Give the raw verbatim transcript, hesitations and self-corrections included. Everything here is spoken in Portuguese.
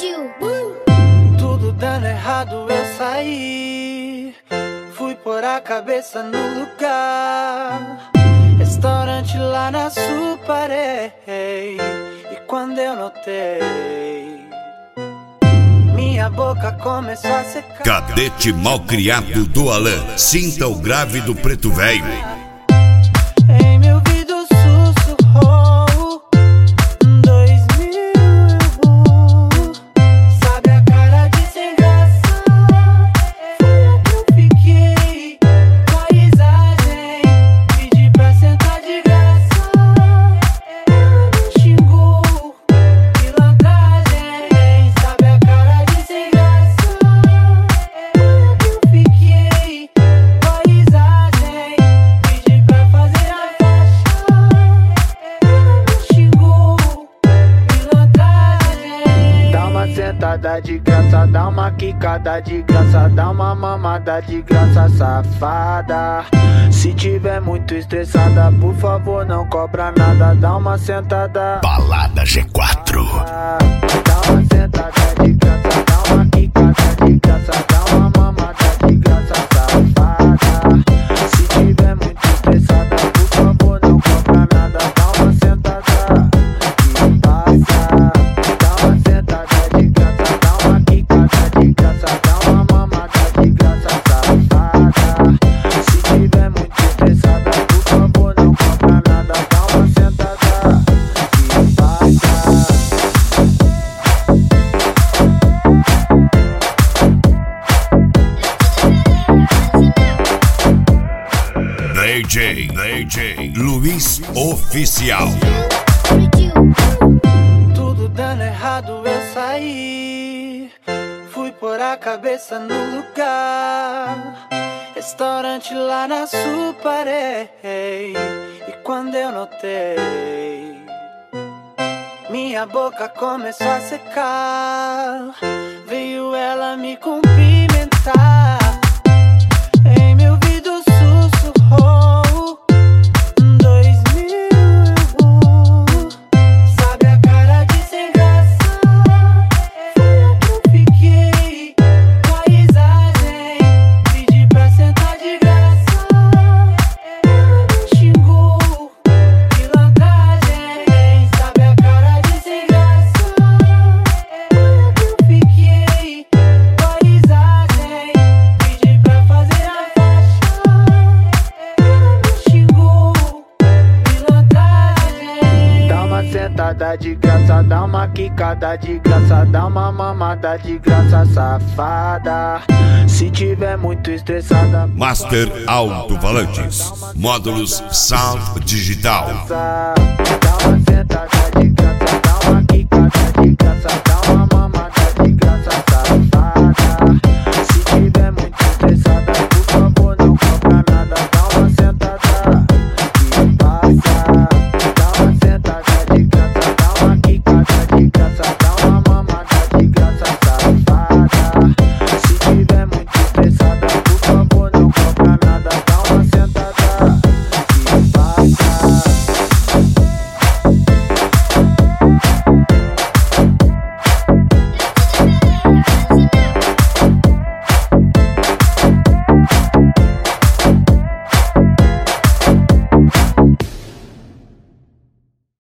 Tudo dando errado, eu saí. Fui pôr a cabeça no lugar. Restaurante lá na Suparé. E quando eu notei, minha boca começou a secar. Cadete malcriado do Alan. Sinta o grave do preto velho. Em meu ouvido sussurrou dois mil eu vou. Sabe a cara de sem graça? Foi a que eu fiquei com a risagem. Pedi pra sentar de graça. Ela me xingou, pilantragem. Sabe a cara de sem graça? Foi a que eu fiquei com a risagem. Pedi pra fazer a faixa. Ela me xingou, pilantragem. Dá uma sentada de graça, dá uma quicada de graça, dá uma mamada de graça, safada. Se tiver muito estressada, por favor não cobra nada. Dá uma sentada, Balada G quatro. dá uma sentada de graça, dá uma quicada de graça, dá uma mamada de graça, safada. Se tiver muito estressada, por favor não cobra nada. Dá uma sentada e passa. Dá uma sentada de graça, dá uma quicada de graça, dá uma mamada de graça, safada. Se tiver muito estressada, por favor não cobra nada. Dá uma sentada e passa. D J, D J Luiz Oficial. Tudo dando errado, eu saí. Fui pôr a cabeça no lugar. Restaurante lá na Suparé. E quando eu notei, minha boca começou a secar. Veio ela me cumprimentar. Em meu ouvido sussurrou dois mil eu vou. Sabe a cara de sem graça? Foi a que eu fiquei com a risagem. Pedi pra sentar de graça. Ela me xingou, pilantragem. Sabe a cara de sem graça? Foi a que eu fiquei com a risagem. Pedi pra fazer a faixa. Ela me xingou, pilantragem. Dá uma sentada de graça, dá uma quicada de graça, dá uma mamada de graça, safada. Se tiver muito estressada, Master Alto-Falantes. Módulos Sound Digital. dá uma sentada